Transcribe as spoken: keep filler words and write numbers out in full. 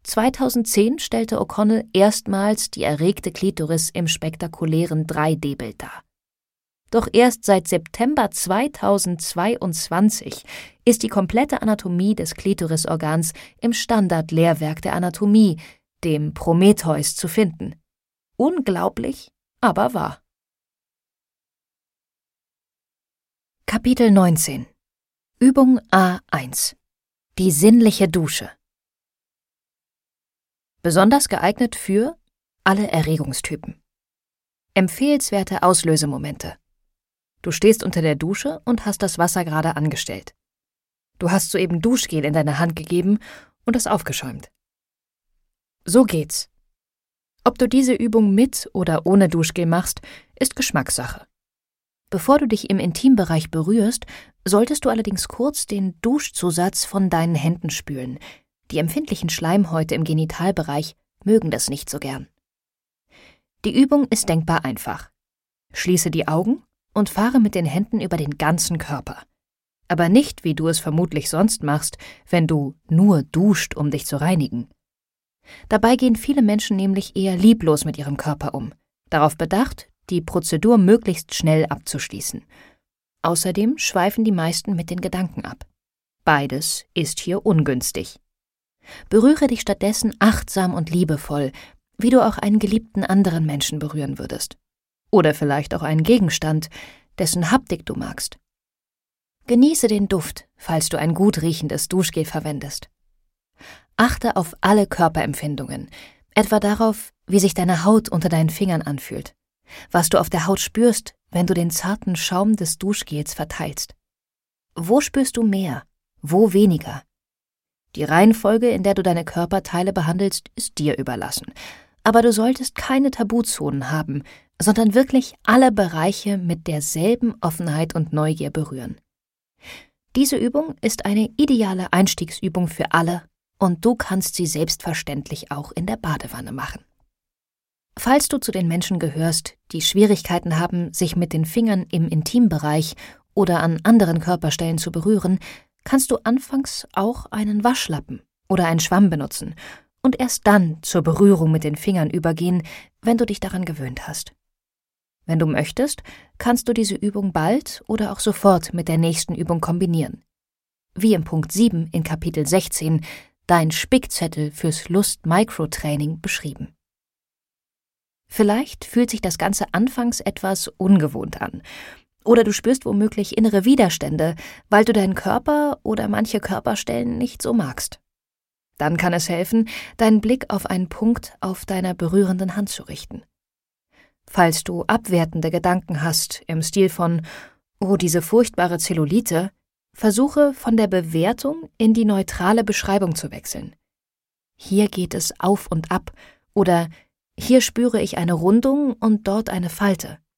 zweitausendzehn stellte O'Connell erstmals die erregte Klitoris im spektakulären drei D Bild dar. Doch erst seit September zweitausendzweiundzwanzig ist die komplette Anatomie des Klitorisorgans im Standard-Lehrwerk der Anatomie, dem Prometheus, zu finden. Unglaublich, aber wahr. Kapitel neunzehn. Übung A eins. Die sinnliche Dusche. Besonders geeignet für alle Erregungstypen. Empfehlenswerte Auslösemomente. Du stehst unter der Dusche und hast das Wasser gerade angestellt. Du hast soeben Duschgel in deine Hand gegeben und es aufgeschäumt. So geht's. Ob du diese Übung mit oder ohne Duschgel machst, ist Geschmackssache. Bevor du dich im Intimbereich berührst, solltest du allerdings kurz den Duschzusatz von deinen Händen spülen. Die empfindlichen Schleimhäute im Genitalbereich mögen das nicht so gern. Die Übung ist denkbar einfach. Schließe die Augen und fahre mit den Händen über den ganzen Körper. Aber nicht, wie du es vermutlich sonst machst, wenn du nur duscht, um dich zu reinigen. Dabei gehen viele Menschen nämlich eher lieblos mit ihrem Körper um, darauf bedacht, die Prozedur möglichst schnell abzuschließen. Außerdem schweifen die meisten mit den Gedanken ab. Beides ist hier ungünstig. Berühre dich stattdessen achtsam und liebevoll, wie du auch einen geliebten anderen Menschen berühren würdest. Oder vielleicht auch einen Gegenstand, dessen Haptik du magst. Genieße den Duft, falls du ein gut riechendes Duschgel verwendest. Achte auf alle Körperempfindungen, etwa darauf, wie sich deine Haut unter deinen Fingern anfühlt, was du auf der Haut spürst, wenn du den zarten Schaum des Duschgels verteilst. Wo spürst du mehr, wo weniger? Die Reihenfolge, in der du deine Körperteile behandelst, ist dir überlassen, aber du solltest keine Tabuzonen haben, sondern wirklich alle Bereiche mit derselben Offenheit und Neugier berühren. Diese Übung ist eine ideale Einstiegsübung für alle und du kannst sie selbstverständlich auch in der Badewanne machen. Falls du zu den Menschen gehörst, die Schwierigkeiten haben, sich mit den Fingern im Intimbereich oder an anderen Körperstellen zu berühren, kannst du anfangs auch einen Waschlappen oder einen Schwamm benutzen und erst dann zur Berührung mit den Fingern übergehen, wenn du dich daran gewöhnt hast. Wenn du möchtest, kannst du diese Übung bald oder auch sofort mit der nächsten Übung kombinieren. Wie im Punkt sieben in Kapitel sechzehn, dein Spickzettel fürs Lust-Microtraining beschrieben. Vielleicht fühlt sich das Ganze anfangs etwas ungewohnt an. Oder du spürst womöglich innere Widerstände, weil du deinen Körper oder manche Körperstellen nicht so magst. Dann kann es helfen, deinen Blick auf einen Punkt auf deiner berührenden Hand zu richten. Falls du abwertende Gedanken hast, im Stil von »Oh, diese furchtbare Zellulite«, versuche von der Bewertung in die neutrale Beschreibung zu wechseln. Hier geht es auf und ab oder hier spüre ich eine Rundung und dort eine Falte.